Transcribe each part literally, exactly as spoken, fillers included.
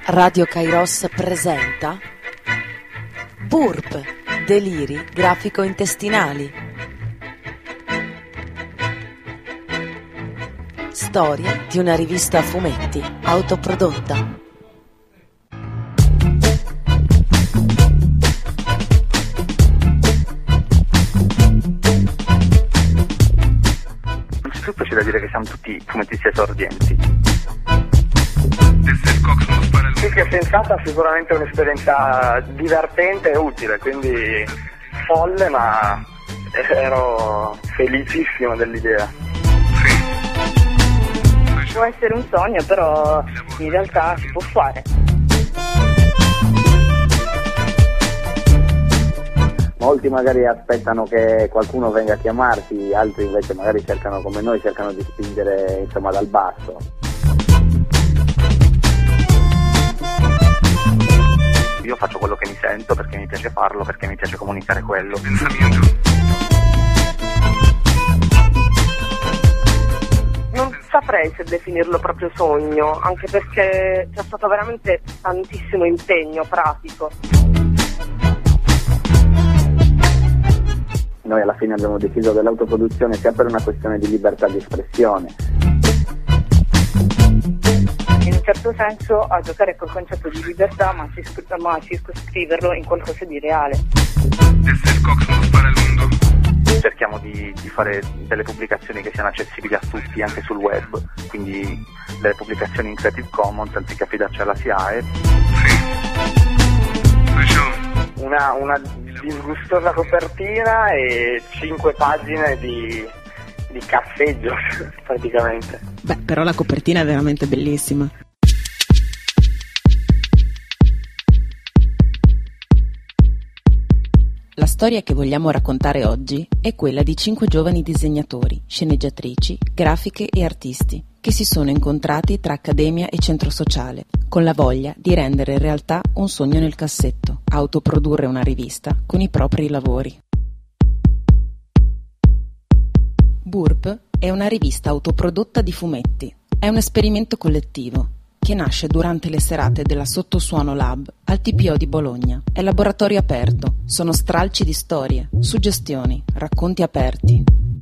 Radio Kairos presenta Burp, deliri grafico-intestinali. Storia di una rivista a fumetti autoprodotta. Innanzitutto c'è da dire che siamo tutti fumettisti esordienti. Più che pensata, sicuramente un'esperienza divertente e utile, quindi folle, ma ero felicissimo dell'idea. Può essere un sogno, però in realtà si può fare. Molti magari aspettano che qualcuno venga a chiamarti, altri invece magari cercano, come noi, cercano di spingere insomma dal basso. Io faccio quello che mi sento perché mi piace farlo, perché mi piace comunicare quello. Non saprei se definirlo proprio sogno, anche perché c'è stato veramente tantissimo impegno pratico. Noi alla fine abbiamo deciso dell'autoproduzione sia per una questione di libertà di espressione. In un certo senso a giocare col concetto di libertà, ma, ma circoscriverlo in qualcosa di reale. Cerchiamo di, di fare delle pubblicazioni che siano accessibili a tutti anche sul web, quindi delle pubblicazioni in Creative Commons anziché affidarci alla S I A E. Una, una disgustosa copertina e cinque pagine di, di cazzeggio praticamente. Beh, però la copertina è veramente bellissima. La storia che vogliamo raccontare oggi è quella di cinque giovani disegnatori, sceneggiatrici, grafiche e artisti che si sono incontrati tra accademia e centro sociale, con la voglia di rendere realtà un sogno nel cassetto, autoprodurre una rivista con i propri lavori. Burp è una rivista autoprodotta di fumetti. È un esperimento collettivo che nasce durante le serate della Sottosuono Lab al T P O di Bologna. È laboratorio aperto, sono stralci di storie, suggestioni, racconti aperti.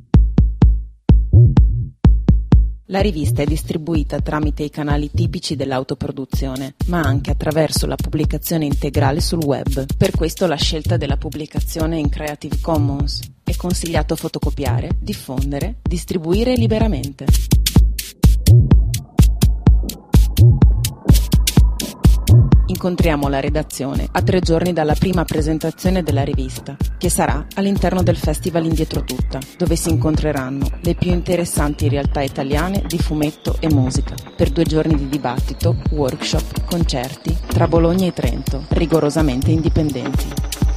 La rivista è distribuita tramite i canali tipici dell'autoproduzione, ma anche attraverso la pubblicazione integrale sul web. Per questo la scelta della pubblicazione in Creative Commons. È consigliato fotocopiare, diffondere, distribuire liberamente. Incontriamo la redazione a tre giorni dalla prima presentazione della rivista, che sarà all'interno del Festival Indietro Tutta, dove si incontreranno le più interessanti realtà italiane di fumetto e musica, per due giorni di dibattito, workshop, concerti, tra Bologna e Trento, rigorosamente indipendenti.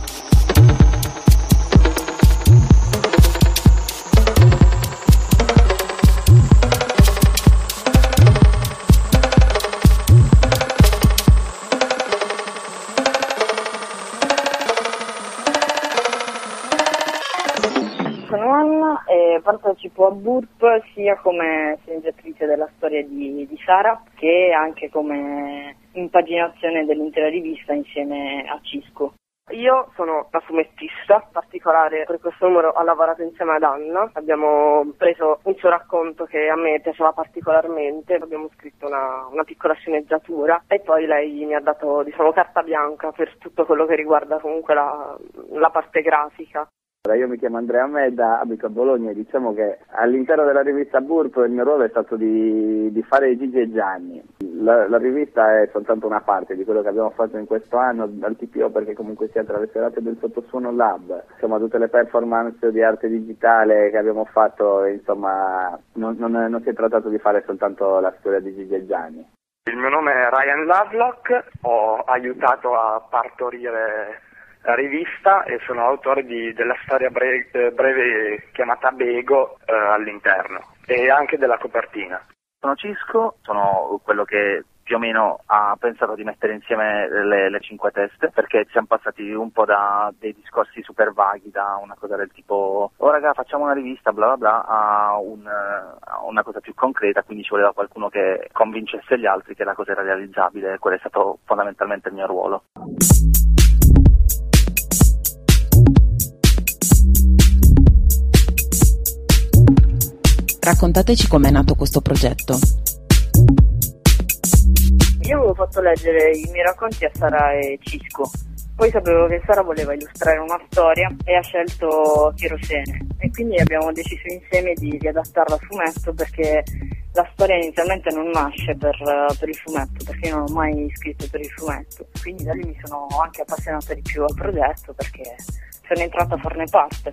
Sono Anna e partecipo a Burp sia come sceneggiatrice della storia di, di Sara che anche come impaginazione dell'intera rivista insieme a Cisco. Io sono la fumettista, in particolare per questo numero ho lavorato insieme ad Anna, abbiamo preso un suo racconto che a me piaceva particolarmente, abbiamo scritto una, una piccola sceneggiatura e poi lei mi ha dato, diciamo, carta bianca per tutto quello che riguarda comunque la, la parte grafica. Io mi chiamo Andrea Medda, abito a Bologna e diciamo che all'interno della rivista Burp il mio ruolo è stato di, di fare Gigi e Gianni. La, la rivista è soltanto una parte di quello che abbiamo fatto in questo anno dal T P O, perché comunque sia tra le serate del Sottosuono Lab, insomma tutte le performance di arte digitale che abbiamo fatto, insomma non, non, non si è trattato di fare soltanto la storia di Gigi e Gianni. Il mio nome è Ryan Lovelock, ho aiutato a partorire la rivista e sono autore di, della storia breve, breve chiamata Bego eh, all'interno e anche della copertina. Sono Cisco, sono quello che più o meno ha pensato di mettere insieme le, le cinque teste, perché siamo passati un po' da dei discorsi super vaghi, da una cosa del tipo oh raga facciamo una rivista bla bla bla a, un, a una cosa più concreta, quindi ci voleva qualcuno che convincesse gli altri che la cosa era realizzabile, e quello è stato fondamentalmente il mio ruolo. Raccontateci com'è nato questo progetto. Io avevo fatto leggere i miei racconti a Sara e Cisco, poi sapevo che Sara voleva illustrare una storia e ha scelto Tirocene, e quindi abbiamo deciso insieme di, di adattarla a fumetto, perché la storia inizialmente non nasce per, per il fumetto, perché io non ho mai scritto per il fumetto, quindi da lì mi sono anche appassionata di più al progetto, perché sono entrata a farne parte.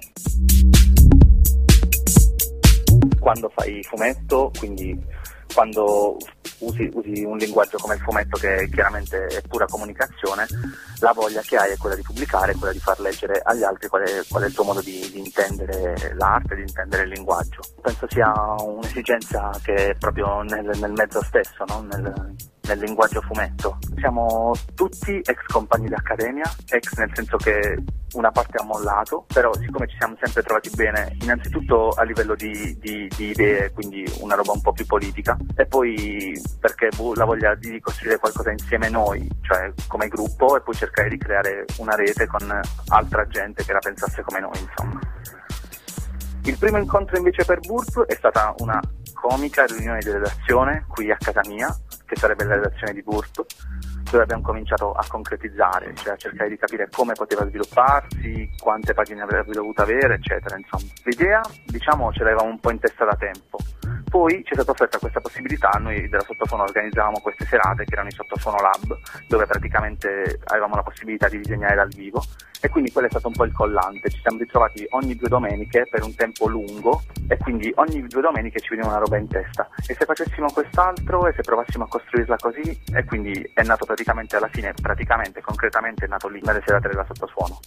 Quando fai fumetto, quindi quando usi, usi un linguaggio come il fumetto, che chiaramente è pura comunicazione, la voglia che hai è quella di pubblicare, quella di far leggere agli altri qual è, qual è il tuo modo di, di intendere l'arte, di intendere il linguaggio. Penso sia un'esigenza che è proprio nel, nel mezzo stesso, no? nel, nel linguaggio fumetto. Siamo tutti ex compagni d'accademia, ex nel senso che una parte ha mollato, però siccome ci siamo sempre trovati bene, innanzitutto a livello di, di, di idee, quindi una roba un po' più politica, e poi perché la voglia di costruire qualcosa insieme noi, cioè come gruppo, e poi cercare di creare una rete con altra gente che la pensasse come noi, insomma. Il primo incontro invece per Burp è stata una comica riunione di redazione qui a casa mia, che sarebbe la redazione di Burp, dove abbiamo cominciato a concretizzare, cioè a cercare di capire come poteva svilupparsi, quante pagine avrebbe dovuto avere, eccetera, insomma. L'idea, diciamo, ce l'avevamo un po' in testa da tempo. Poi ci è stata offerta questa possibilità, noi della Sottofono organizzavamo queste serate che erano i Sottofono Lab, dove praticamente avevamo la possibilità di disegnare dal vivo, e quindi quello è stato un po' il collante. Ci siamo ritrovati ogni due domeniche per un tempo lungo, e quindi ogni due domeniche ci veniva una roba in testa, e se facessimo quest'altro, e se provassimo a costruirla così, e quindi è nato praticamente alla fine, praticamente, concretamente è nato lì, nelle serate della Sottosuono.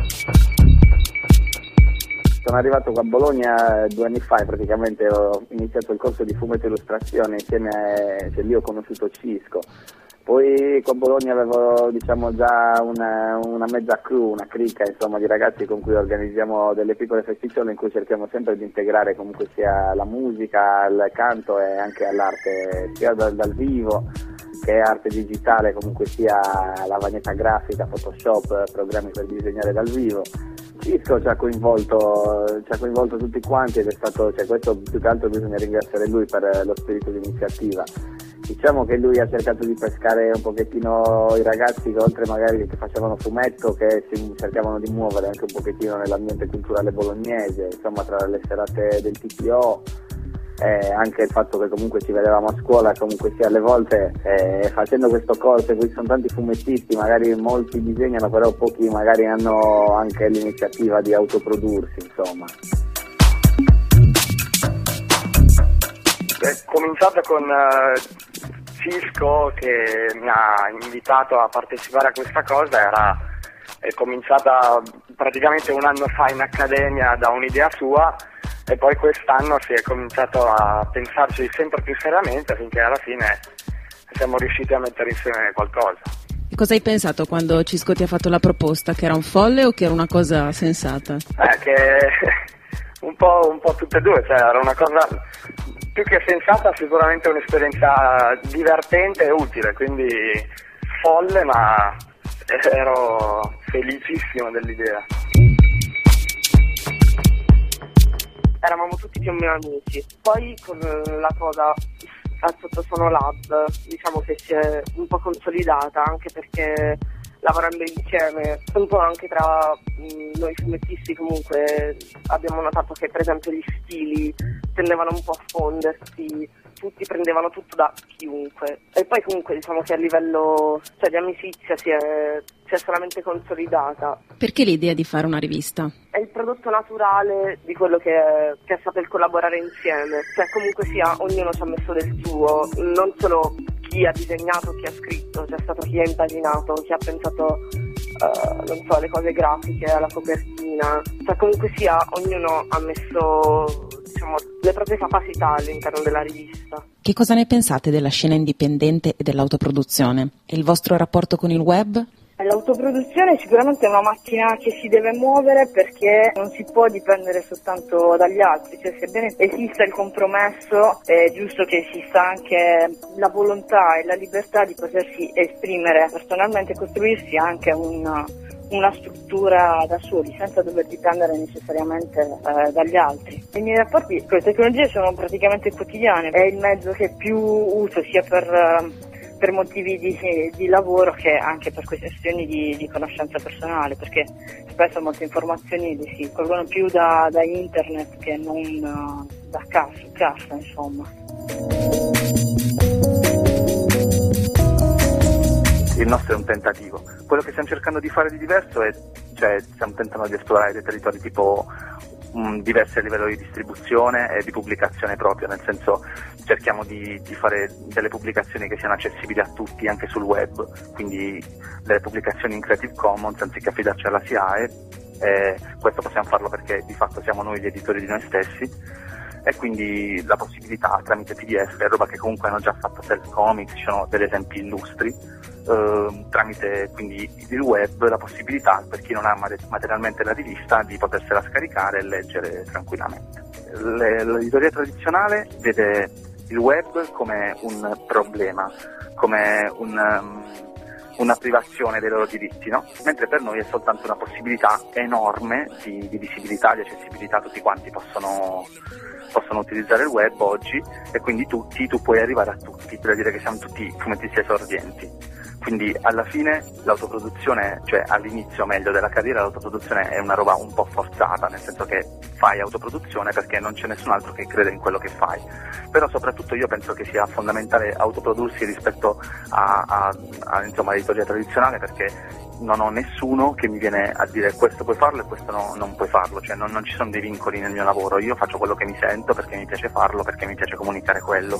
Sono arrivato qua a Bologna due anni fa e praticamente ho iniziato il corso di fumetto e illustrazione insieme a, cioè lì ho conosciuto Cisco. Poi qua a Bologna avevo diciamo già una, una mezza crew, una cricca insomma di ragazzi con cui organizziamo delle piccole festicciole in cui cerchiamo sempre di integrare comunque sia la musica, il canto e anche l'arte sia dal, dal vivo che arte digitale, comunque sia lavagnetta grafica, Photoshop, programmi per disegnare dal vivo. Cisco ci ha coinvolto, ci ha coinvolto tutti quanti ed è stato, cioè questo più che altro bisogna ringraziare lui per lo spirito di iniziativa. Diciamo che lui ha cercato di pescare un pochettino i ragazzi che oltre magari che facevano fumetto, che si cercavano di muovere anche un pochettino nell'ambiente culturale bolognese, insomma tra le serate del T P O, eh, anche il fatto che comunque ci vedevamo a scuola, comunque sia alle volte eh, facendo questo corso, e qui sono tanti fumettisti, magari molti disegnano però pochi magari hanno anche l'iniziativa di autoprodursi, insomma. È cominciato con uh, Cisco che mi ha invitato a partecipare a questa cosa, era è cominciata praticamente un anno fa in accademia da un'idea sua, e poi quest'anno si è cominciato a pensarci sempre più seriamente finché alla fine siamo riusciti a mettere insieme qualcosa. E cosa hai pensato quando Cisco ti ha fatto la proposta? Che era un folle o che era una cosa sensata? Eh, che un po', un po' tutte e due, cioè era una cosa più che sensata, sicuramente un'esperienza divertente e utile, quindi folle, ma ero felicissimo dell'idea. Eravamo tutti più o meno amici. Poi con la cosa al Sottosuono Lab diciamo che si è un po' consolidata, anche perché lavorando insieme un po' anche tra mh, noi fumettisti comunque abbiamo notato che per esempio gli stili tendevano un po' a fondersi, tutti prendevano tutto da chiunque, e poi comunque diciamo che a livello cioè, di amicizia si è, si è solamente consolidata. Perché l'idea di fare una rivista? È il prodotto naturale di quello che è, che è stato il collaborare insieme, cioè comunque sia ognuno ci ha messo del suo, non solo chi ha disegnato, chi ha scritto, c'è stato chi ha impaginato, chi ha pensato uh, non so, le cose grafiche, alla copertina, cioè comunque sia ognuno ha messo diciamo diciamo, le proprie capacità all'interno della rivista. Che cosa ne pensate della scena indipendente e dell'autoproduzione? E il vostro rapporto con il web? L'autoproduzione sicuramente è una macchina che si deve muovere, perché non si può dipendere soltanto dagli altri, cioè sebbene esista il compromesso è giusto che esista anche la volontà e la libertà di potersi esprimere personalmente e costruirsi anche una, una struttura da soli senza dover dipendere necessariamente eh, dagli altri. I miei rapporti con le tecnologie sono praticamente quotidiani, è il mezzo che più uso sia per eh, per motivi di, di lavoro che anche per questioni di, di conoscenza personale, perché spesso molte informazioni si colgono più da, da internet che non uh, da casa, casa insomma. Il nostro è un tentativo. Quello che stiamo cercando di fare di diverso è, cioè, stiamo tentando di esplorare dei territori tipo mh, diversi a livello di distribuzione e di pubblicazione proprio, nel senso cerchiamo di, di fare delle pubblicazioni che siano accessibili a tutti anche sul web, quindi delle pubblicazioni in Creative Commons anziché affidarci alla S I A E, e questo possiamo farlo perché di fatto siamo noi gli editori di noi stessi, e quindi la possibilità tramite P D F, roba che comunque hanno già fatto Self Comics, ci sono degli esempi illustri, eh, tramite quindi il web la possibilità per chi non ha materialmente la rivista di potersela scaricare e leggere tranquillamente. Le, l'editoria tradizionale vede il web come un problema, come un, um, una privazione dei loro diritti, no? Mentre per noi è soltanto una possibilità enorme di, di visibilità, di accessibilità, tutti quanti possono possono utilizzare il web oggi, e quindi tutti, tu puoi arrivare a tutti, per dire che siamo tutti fumettisti esordienti. Quindi alla fine l'autoproduzione, cioè all'inizio meglio della carriera, l'autoproduzione è una roba un po' forzata, nel senso che fai autoproduzione perché non c'è nessun altro che crede in quello che fai. Però soprattutto io penso che sia fondamentale autoprodursi rispetto a, a, a insomma, all'editoria tradizionale, perché non ho nessuno che mi viene a dire questo puoi farlo e questo no, non puoi farlo, cioè non, non ci sono dei vincoli nel mio lavoro, io faccio quello che mi sento perché mi piace farlo, perché mi piace comunicare quello.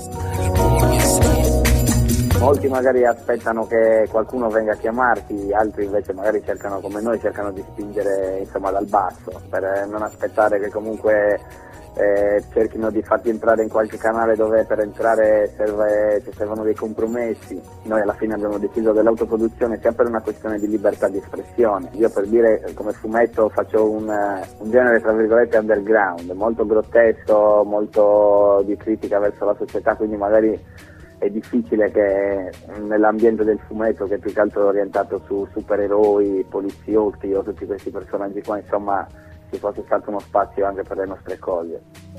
Molti magari aspettano che qualcuno venga a chiamarti, altri invece magari cercano, come noi, cercano di spingere insomma dal basso, per non aspettare che comunque eh, cerchino di farti entrare in qualche canale dove per entrare serve, ci servono dei compromessi. Noi alla fine abbiamo deciso dell'autoproduzione sia per una questione di libertà di espressione. Io, per dire, come fumetto faccio un, un genere tra virgolette underground, molto grottesco, molto di critica verso la società, quindi magari è difficile che nell'ambiente del fumetto, che è più che altro orientato su supereroi, poliziotti o tutti questi personaggi qua, insomma, ci fosse stato uno spazio anche per le nostre cose.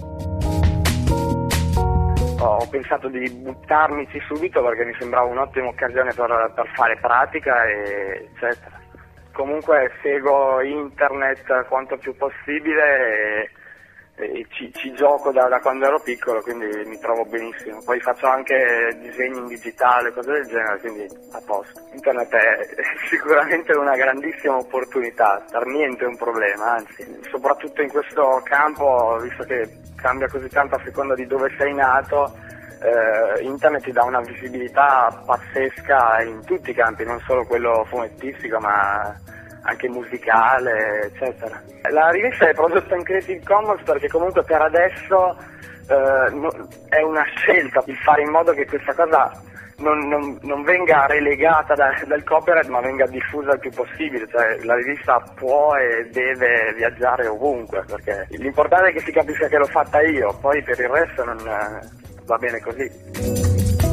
Ho pensato di buttarmici subito perché mi sembrava un'ottima occasione per, per fare pratica e eccetera. Comunque seguo internet quanto più possibile e, e ci, ci gioco da, da quando ero piccolo, quindi mi trovo benissimo. Poi faccio anche disegni in digitale, cose del genere, quindi a posto. Internet è sicuramente una grandissima opportunità, per niente un problema, anzi, soprattutto in questo campo, visto che cambia così tanto a seconda di dove sei nato, eh, internet ti dà una visibilità pazzesca in tutti i campi, non solo quello fumettistico, ma anche musicale, eccetera. La rivista è prodotta in Creative Commons perché comunque per adesso eh, no, è una scelta il fare in modo che questa cosa non, non, non venga relegata da, dal copyright, ma venga diffusa il più possibile, cioè la rivista può e deve viaggiare ovunque, perché l'importante è che si capisca che l'ho fatta io, poi per il resto non eh, va bene così.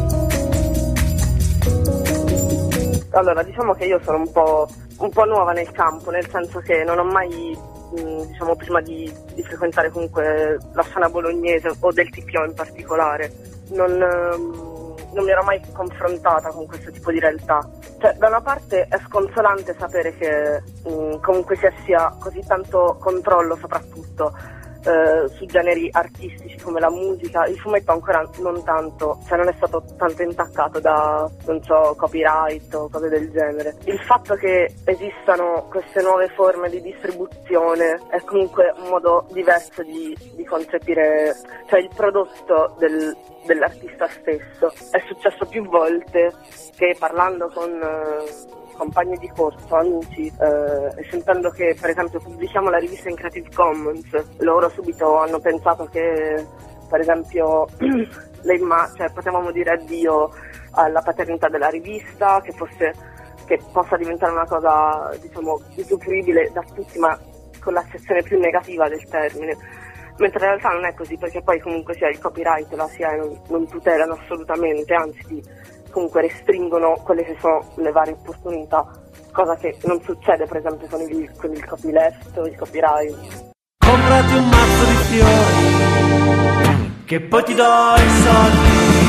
Allora, diciamo che io sono un po', un po' nuova nel campo, nel senso che non ho mai, mh, diciamo, prima di, di frequentare comunque la scena bolognese o del T P O in particolare, non, mh, non mi ero mai confrontata con questo tipo di realtà. Cioè, da una parte è sconsolante sapere che mh, comunque si sia così tanto controllo soprattutto Eh, su generi artistici come la musica. Il fumetto ancora non tanto, cioè non è stato tanto intaccato da, non so, copyright o cose del genere. Il fatto che esistano queste nuove forme di distribuzione è comunque un modo diverso di, di concepire, cioè il prodotto del, dell'artista stesso. È successo più volte che parlando con, compagni di corso, amici, eh, e sentendo che per esempio pubblichiamo la rivista in Creative Commons, loro subito hanno pensato che per esempio le imma- cioè, potevamo dire addio alla paternità della rivista, che fosse che possa diventare una cosa, diciamo, usufruibile da tutti, ma con l'accezione più negativa del termine, mentre in realtà non è così, perché poi comunque sia il copyright la S I A E non, non tutelano assolutamente, anzi ti, comunque restringono quelle che sono le varie opportunità, cosa che non succede per esempio con il, con il copyleft o il copyright. Comprati un mazzo di fiori, che poi ti do i soldi,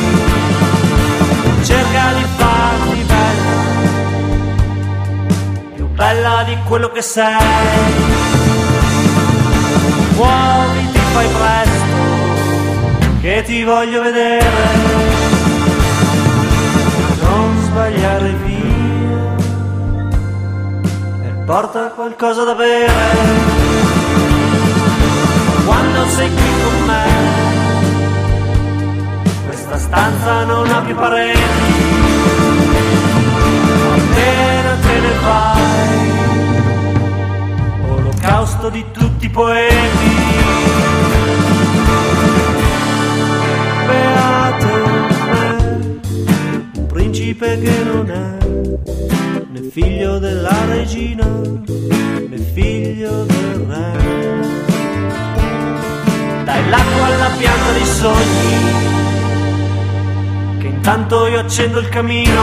cerca di farti bella, più bella di quello che sei, muoviti, fai presto, che ti voglio vedere, non sbagliare via, e porta qualcosa da bere. Quando sei qui con me, questa stanza non ha più pareti, appena te ne vai, olocausto di tutti i poeti. Beato me, un principe che non è né figlio della regina né figlio del re. Dai l'acqua alla pianta dei sogni, che intanto io accendo il camino.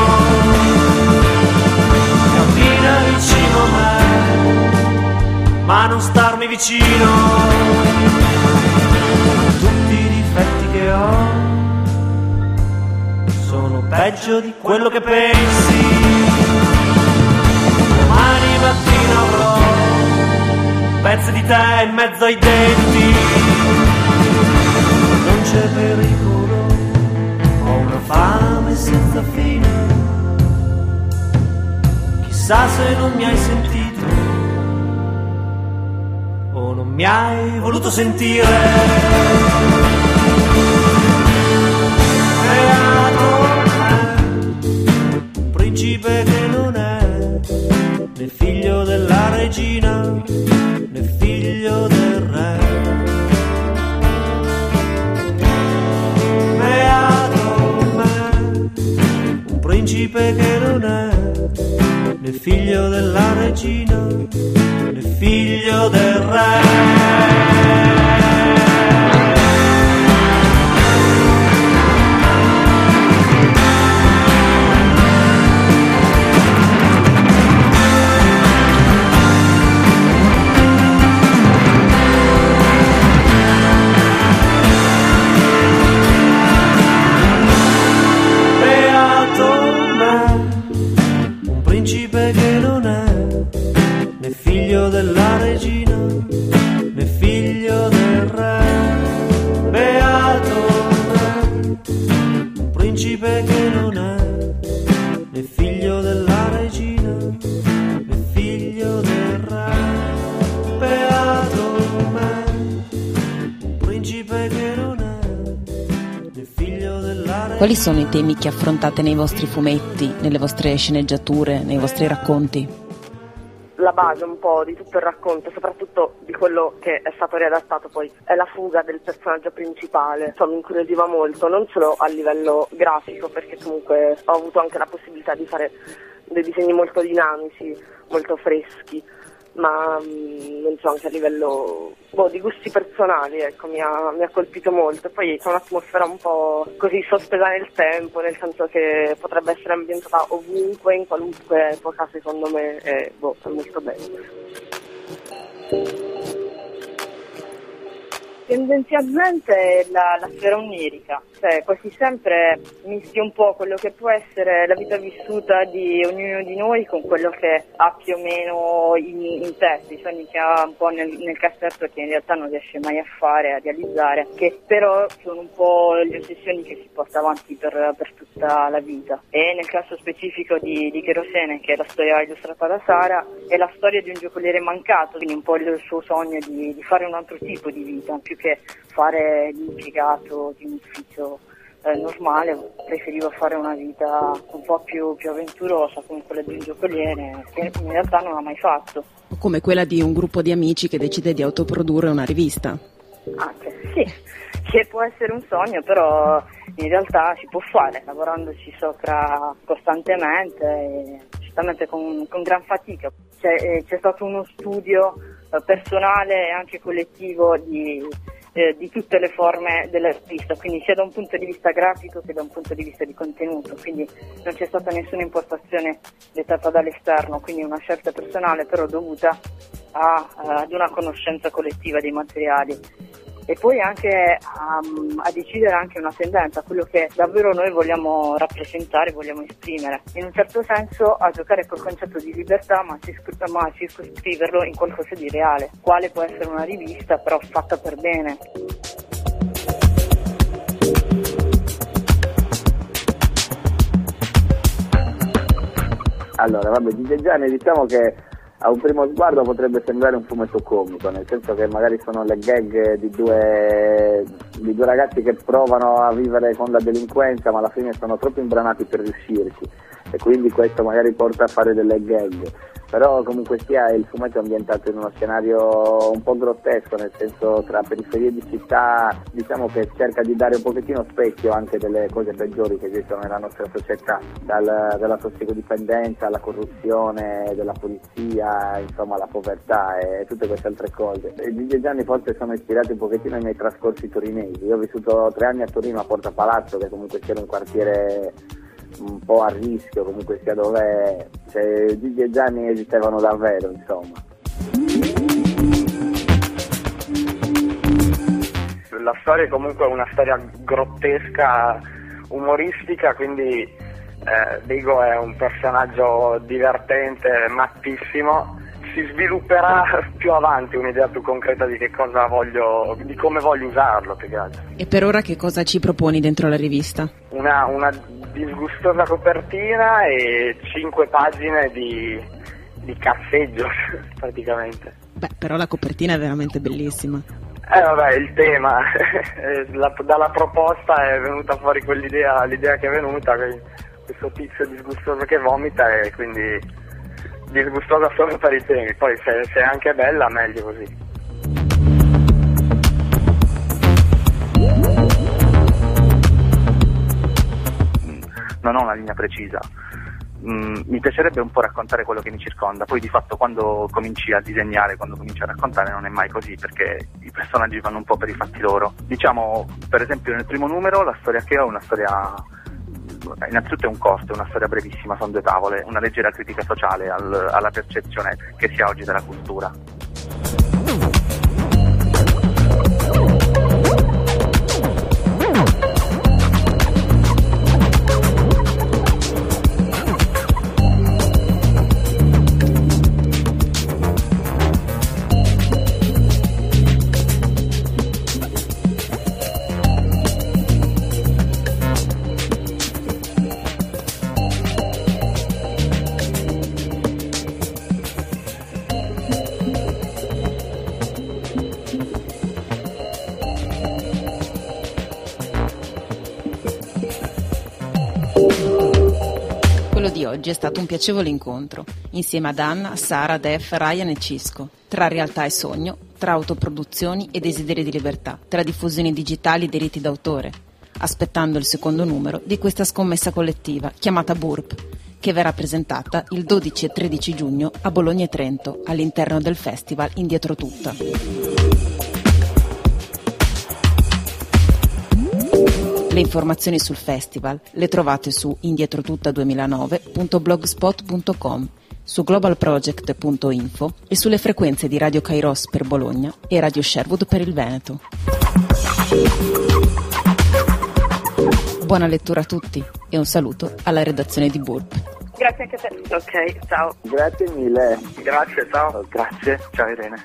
Cammina vicino a me, ma non starmi vicino. Tutti i difetti che ho sono peggio di quello che pensi. Domani mattina avrò pezzi di te in mezzo ai denti. Non c'è pericolo, ho una fame senza fine. Chissà se non mi hai sentito o non mi hai voluto sentire. Beato me, un principe che non è né figlio della regina né figlio del re. Principe che non è né figlio della regina né figlio del re. Principe che non è né figlio della regina né figlio del re. Beato me, un principe che non è né figlio della regina né figlio del re. Beato me, un principe che non è né figlio della regina. Quali sono i temi che affrontate nei vostri fumetti, nelle vostre sceneggiature, nei vostri racconti? La base un po' di tutto il racconto, soprattutto di quello che è stato riadattato poi, è la fuga del personaggio principale. Cioè, mi incuriosiva molto, non solo a livello grafico, perché comunque ho avuto anche la possibilità di fare dei disegni molto dinamici, molto freschi, ma mh, non so, anche a livello boh, di gusti personali, ecco, mi ha, mi ha colpito molto. E poi c'è un'atmosfera un po' così sospesa nel tempo, nel senso che potrebbe essere ambientata ovunque, in qualunque epoca, secondo me, e boh, è molto bello. Tendenzialmente la, la sfera onirica, cioè quasi sempre mischia un po' quello che può essere la vita vissuta di ognuno di noi con quello che ha più o meno in, in testa, i sogni che ha un po' nel, nel cassetto che in realtà non riesce mai a fare, a realizzare, che però sono un po' le ossessioni che si porta avanti per, per tutta la vita. E nel caso specifico di, di Cherosene, che è la storia illustrata da Sara, è la storia di un giocoliere mancato, quindi un po' il suo sogno di, di fare un altro tipo di vita, più che fare l'impiegato di un ufficio eh, normale, preferiva fare una vita un po' più, più avventurosa come quella di un giocoliere, che in realtà non ha mai fatto. Come quella di un gruppo di amici che decide di autoprodurre una rivista. Anche, sì, che può essere un sogno, però in realtà si può fare, lavorandoci sopra costantemente e certamente con, con gran fatica. C'è, c'è stato uno studio eh, personale e anche collettivo di, eh, di tutte le forme della rivista, quindi sia da un punto di vista grafico che da un punto di vista di contenuto, quindi non c'è stata nessuna impostazione dettata dall'esterno, quindi una scelta personale però dovuta a, ad una conoscenza collettiva dei materiali. E poi anche um, a decidere anche una tendenza, quello che davvero noi vogliamo rappresentare, vogliamo esprimere. In un certo senso a giocare col concetto di libertà, ma, circos- ma circoscriverlo in qualcosa di reale, quale può essere una rivista però fatta per bene. Allora, vabbè, di D J Gianni diciamo che a un primo sguardo potrebbe sembrare un fumetto comico, nel senso che magari sono le gag di due, di due ragazzi che provano a vivere con la delinquenza, ma alla fine sono troppo imbranati per riuscirci, e quindi questo magari porta a fare delle gag. Però comunque sia il fumetto è ambientato in uno scenario un po' grottesco, nel senso tra periferie di città, diciamo che cerca di dare un pochettino specchio anche delle cose peggiori che esistono nella nostra società, dal, dalla tossicodipendenza alla corruzione della polizia, insomma alla povertà e tutte queste altre cose. I D J Gianni forse sono ispirati un pochettino ai miei trascorsi torinesi. Io ho vissuto tre anni a Torino, a Porta Palazzo, che comunque sia un quartiere un po' a rischio, comunque sia, dove cioè, i D J Gianni esistevano davvero, insomma. La storia è comunque una storia grottesca, umoristica, quindi eh, Diego è un personaggio divertente, mattissimo. Si svilupperà più avanti un'idea più concreta di che cosa voglio, di come voglio usarlo, più che altro. E per ora che cosa ci proponi dentro la rivista? Una, una disgustosa copertina e cinque pagine di, di cazzeggio, praticamente. Beh, però la copertina è veramente bellissima. Eh vabbè, il tema, la, dalla proposta è venuta fuori quell'idea, l'idea che è venuta, questo tizio disgustoso che vomita, e quindi disgustosa solo per i temi, poi se, se è anche bella meglio così. Non ho una linea precisa, mm, mi piacerebbe un po' raccontare quello che mi circonda, poi di fatto quando cominci a disegnare, quando cominci a raccontare non è mai così, perché i personaggi vanno un po' per i fatti loro. Diciamo, per esempio nel primo numero la storia che ho è una storia, innanzitutto è un corto, è una storia brevissima, sono due tavole, una leggera critica sociale al, alla percezione che si ha oggi della cultura. Quello di oggi è stato un piacevole incontro, insieme ad Anna, Sara, Def, Ryan e Cisco, tra realtà e sogno, tra autoproduzioni e desideri di libertà, tra diffusioni digitali e diritti d'autore, aspettando il secondo numero di questa scommessa collettiva chiamata Burp, che verrà presentata il dodici e tredici giugno a Bologna e Trento, all'interno del festival Indietro Tutta. Le informazioni sul festival le trovate su indietrotutta duemilanove punto blogspot punto com, su globalproject punto info e sulle frequenze di Radio Kairos per Bologna e Radio Sherwood per il Veneto. Buona lettura a tutti e un saluto alla redazione di Burp. Grazie anche a te. Ok, ciao. Grazie mille. Grazie, ciao. Grazie, ciao Irene.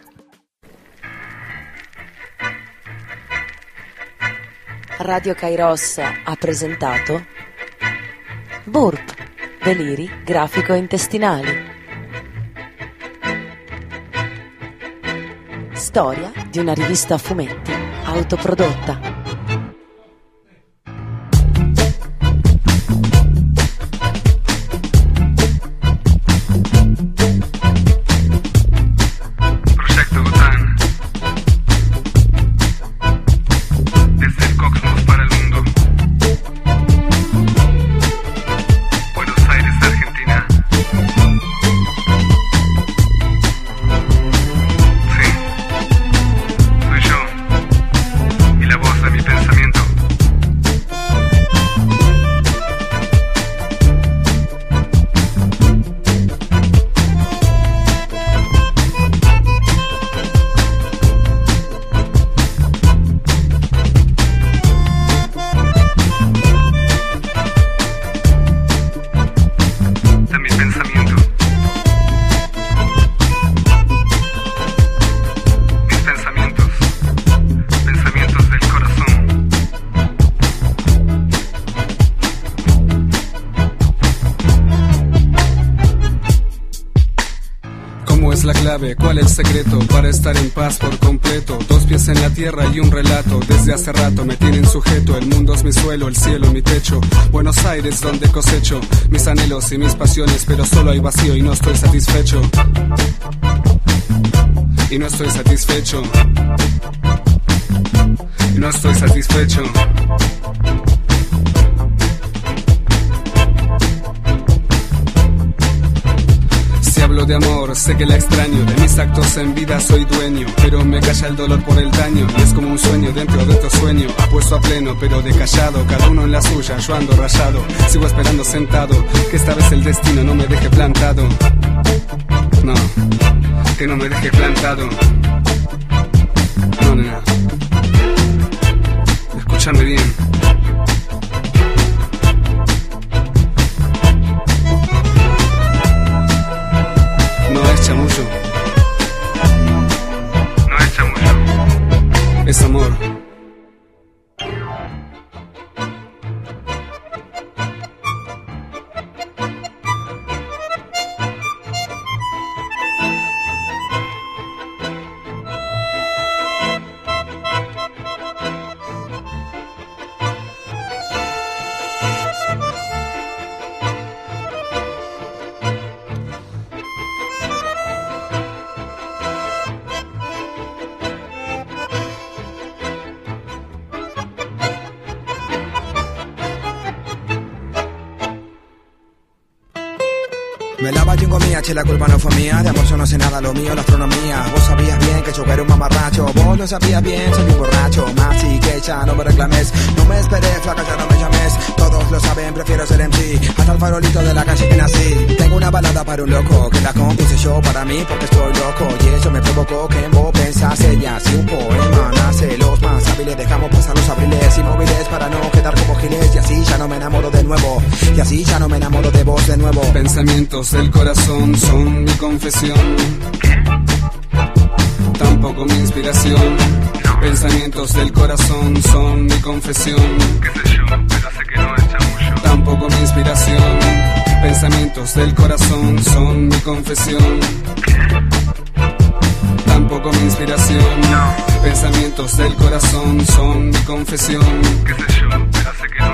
Radio Kairos ha presentato Burp, deliri grafico-intestinali. Storia di una rivista a fumetti autoprodotta. clave, cuál el secreto para estar en paz por completo. Dos pies en la tierra y un relato, desde hace rato me tienen sujeto. El mundo es mi suelo, el cielo mi techo. Buenos Aires donde cosecho mis anhelos y mis pasiones, pero solo hay vacío y no estoy satisfecho. Y no estoy satisfecho. Y no estoy satisfecho. Si hablo de amor, sé que la extraño. De mis actos en vida soy dueño, pero me calla el dolor por el daño. Y es como un sueño dentro de otro sueño, apuesto a pleno pero de callado. Cada uno en la suya, yo ando rayado. Sigo esperando sentado, que esta vez el destino no me deje plantado. No, que no me deje plantado. No, nena, escúchame bien. No es chamullo. No es chamullo. Es amor. Me lava chingo mía, che, la culpa no fue mía. De amor yo no sé nada, lo mío, la astronomía. Vos sabías bien que yo era un mamarracho. Vos no sabías bien, soy un borracho. Más y que ya no me reclames. No me esperé, flaca, ya no me llames. Todos lo saben, prefiero ser M C. Hasta el farolito de la calle que nací. Tengo una balada para un loco, que la compuse yo para mí porque estoy loco. Y eso me provocó que en vos pensase. Y así un poema nace. Los más hábiles dejamos pasar los abriles inmóviles para no quedar como giles. Y así ya no me enamoro de nuevo. Y así ya no me enamoro de vos de nuevo. Pensamientos del corazón son mi confesión. Tampoco mi inspiración. Pensamientos del corazón son mi confesión. Qué sé yo, pero sé que no es chamullo. Tampoco mi inspiración. Pensamientos del corazón son mi confesión. Tampoco mi inspiración. Pensamientos del corazón son mi confesión. Qué sé yo, pero sé que no.